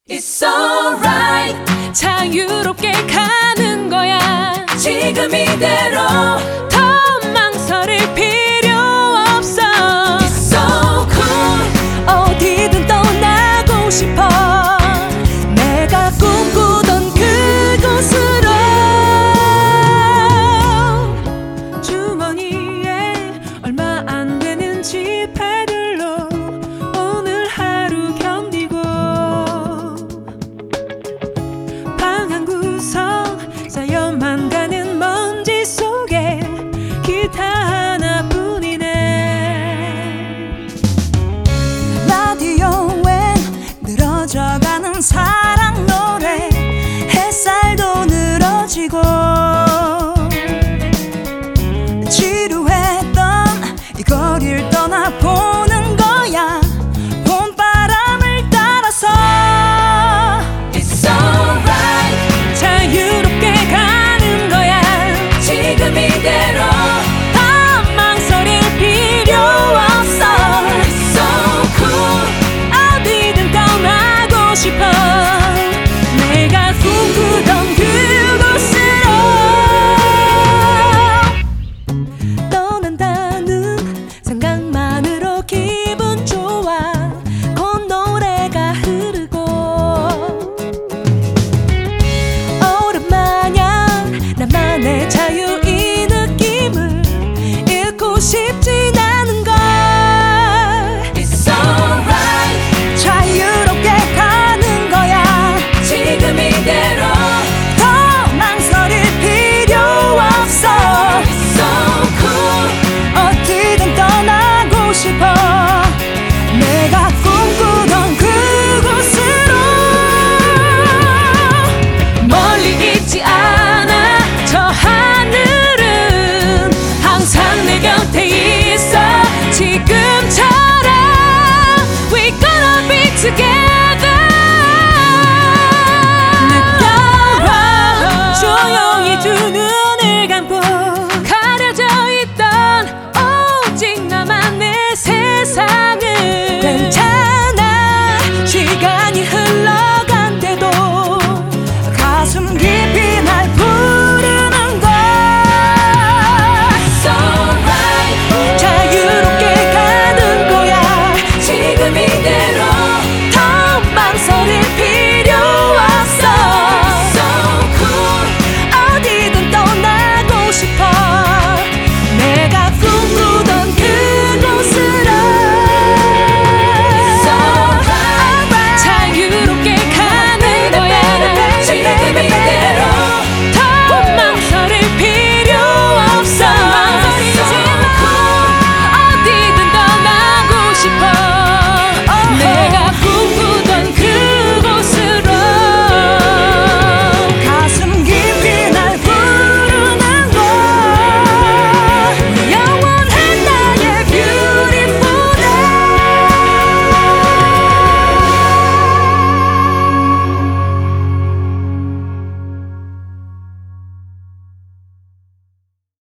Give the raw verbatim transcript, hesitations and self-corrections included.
It's alright. 자유롭게 가는 거야. 지금 이대로 더 망설일 필요 없어. It's so cool. 어디든 떠나고 싶어. 내가 꿈꾸던 그곳으로. 주머니에 얼마 안 되는 지폐들로 오늘 하루 견디고, 방 한 구석 쌓여만 가는 먼지 속에 기타 하나뿐이네. 라디오엔 늘어져가는 사랑 노래, 햇살도 늘어지고, 지루했던 이 거리를 떠나보는 거야. 봄바람을 따라서 It's alright. 자유롭게 가는 거야. 지금 이대로 더 망설일 필요 없어. It's so cool. 어디든 떠나고 싶어. 내가 꿈꾸던 그곳으로. 떠난다는 생각만으로 기분 좋아. 콧노래가 흐르고, 오랜만이야. 나만의 자유 이 느낌을 잃고 싶진 않은 걸. It's alright. 자유롭게 가는 거야. 지금 이대로 더 망설일 필요 없어. It's so cool. 어디든 떠나고 싶어. 내가 꿈꾸던 그곳으로. 멀리 있지 않아. 저 하늘은 항상 내 곁에 있어. 지금처럼 We gonna be together. 느껴봐. 조용히 두 눈을 감고 가려져 있던 오직 나만의 세상을. 괜찮아. 시간